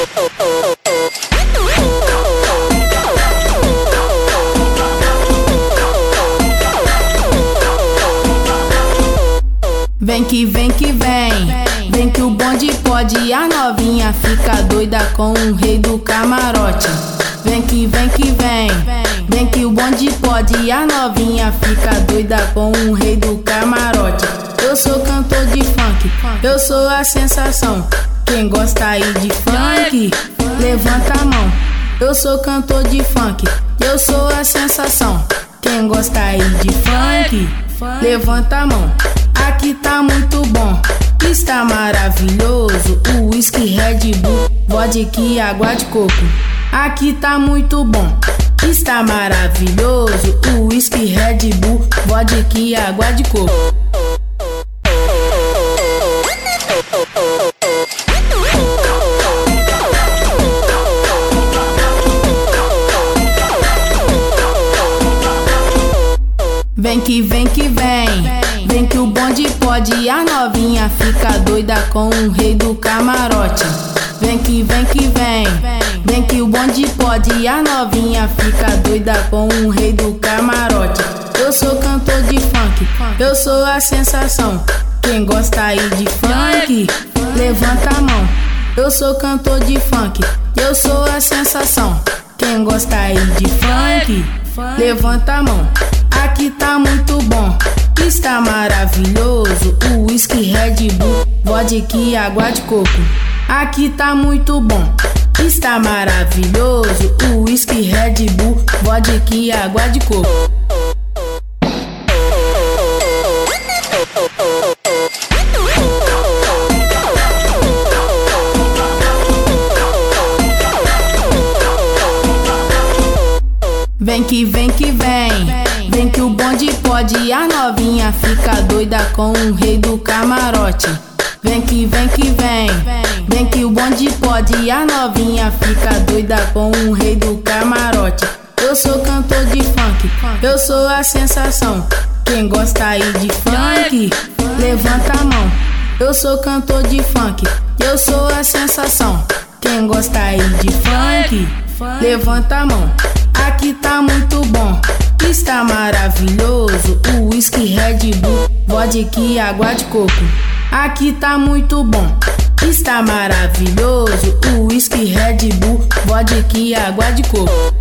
Vem que vem que vem, vem que o bonde pode. A novinha fica doida com o rei do camarote. Vem que vem que vem, vem que o bonde pode. A novinha fica doida com o rei do camarote. Eu sou cantor de funk, eu sou a sensação. Quem gosta aí de funk, levanta a mão. Eu sou cantor de funk, eu sou a sensação. Quem gosta aí de funk, levanta a mão. Aqui tá muito bom, está maravilhoso. O whisky, Red Bull, vodka e água de coco. Aqui tá muito bom, está maravilhoso. O whisky, Red Bull, vodka e água de coco. Vem que vem que vem, vem que o bonde pode. A novinha fica doida com o rei do camarote. Vem que vem que vem, vem que o bonde pode. A novinha fica doida com o rei do camarote. Eu sou cantor de funk, eu sou a sensação. Quem gosta aí de funk, levanta a mão. Eu sou cantor de funk, eu sou a sensação. Quem gosta aí de funk, levanta a mão. Aqui tá muito bom, está maravilhoso. O whisky, Red Bull, vodka e água de coco. Aqui tá muito bom, está maravilhoso. O whisky, Red Bull, vodka e água de coco. Vem que vem que vem, vem que o bonde pode. A novinha fica doida com o rei do camarote. Vem que vem que vem, vem que o bonde pode. A novinha fica doida com o rei do camarote. Eu sou cantor de funk, eu sou a sensação. Quem gosta aí de funk, levanta a mão. Eu sou cantor de funk, eu sou a sensação. Quem gosta aí de funk, levanta a mão. Aqui tá muito bom, está maravilhoso. O whisky, Red Bull, vodka e água de coco. Aqui tá muito bom, está maravilhoso. O whisky, Red Bull, vodka e água de coco.